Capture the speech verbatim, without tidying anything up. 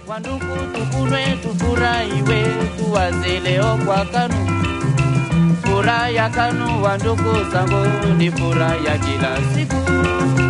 Wandugu tukunwe tufurahiwe tuwaze leo kwa KANU. Furaha ya KANU wandugu zangu ni furaha ya kila siku.